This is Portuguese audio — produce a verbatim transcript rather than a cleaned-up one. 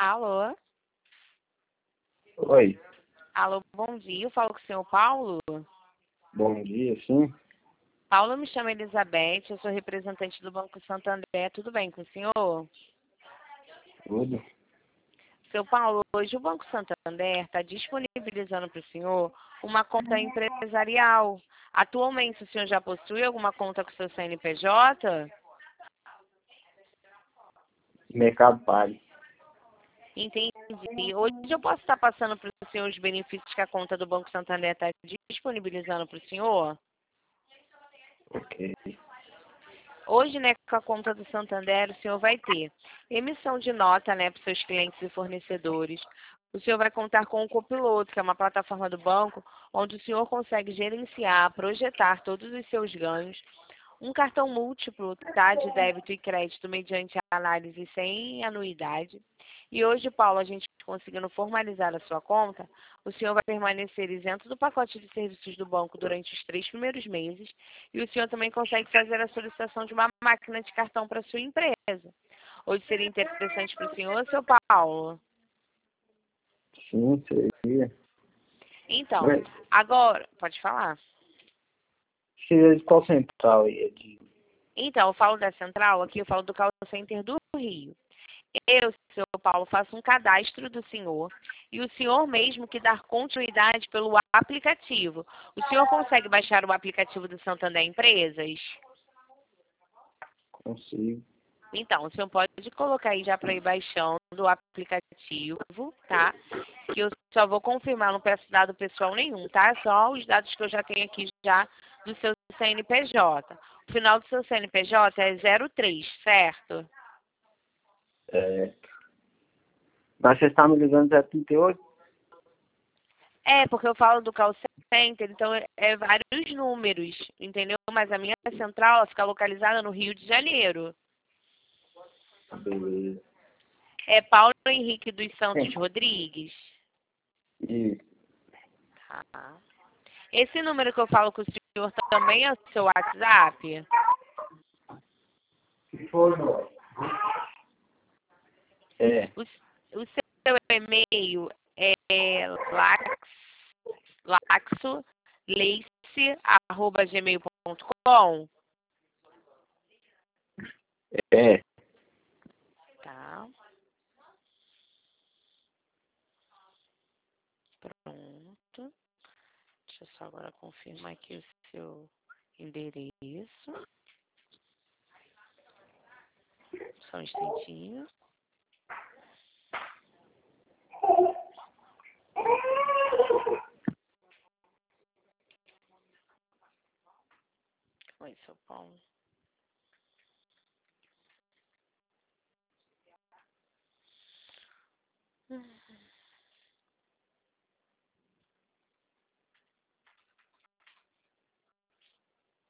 Alô? Oi, Alô, bom dia. Eu falo com o senhor Paulo. bom dia, sim. Paulo, me chama Elizabeth, eu sou representante do Banco Santander. Tudo bem com o senhor? Tudo. Seu Paulo, hoje o Banco Santander está disponibilizando para o senhor uma conta empresarial. Atualmente, o senhor já possui alguma conta com o seu C N P J? Mercado Pago. Entendi. Hoje eu posso estar passando para o senhor os benefícios que a conta do Banco Santander está disponibilizando para o senhor? Ok. Hoje, né, com a conta do Santander, o senhor vai ter emissão de nota, né, para os seus clientes e fornecedores. O senhor vai contar com o Copiloto, que é uma plataforma do banco, onde o senhor consegue gerenciar, projetar todos os seus ganhos. Um cartão múltiplo, tá, de débito e crédito mediante análise sem anuidade. E hoje, Paulo, a gente conseguindo formalizar a sua conta, o senhor vai permanecer isento do pacote de serviços do banco durante os três primeiros meses e o senhor também consegue fazer a solicitação de uma máquina de cartão para a sua empresa. Hoje seria interessante para o senhor, seu Paulo? Sim, seria. Então, Mas agora, pode falar. seria de qual central aí? É de... Então, eu falo da central, aqui eu falo do call center do Rio. Eu, seu Paulo, faço um cadastro do senhor e o senhor mesmo que dar continuidade pelo aplicativo. O senhor consegue baixar o aplicativo do Santander Empresas? Consigo. Então, o senhor pode colocar aí já para ir baixando o aplicativo, tá? Que eu só vou confirmar, não peço dado pessoal nenhum, tá? Só os dados que eu já tenho aqui já do seu C N P J. O final do seu C N P J é zero três, certo? É... Mas você está me ligando zero trinta e oito? É, porque eu falo do call center, então é, é vários números, entendeu? Mas a minha central ela fica localizada no Rio de Janeiro. Beleza. É Paulo Henrique dos Santos Sim. Rodrigues. E Tá. Esse número que eu falo com o senhor também é o seu WhatsApp? se for no... É, O, o seu e-mail é lax, laxoleice, arroba gmail ponto com? é. Tá. Pronto. Deixa eu só agora confirmar aqui o seu endereço. Só um instantinho. Oi, São Paulo. Hum.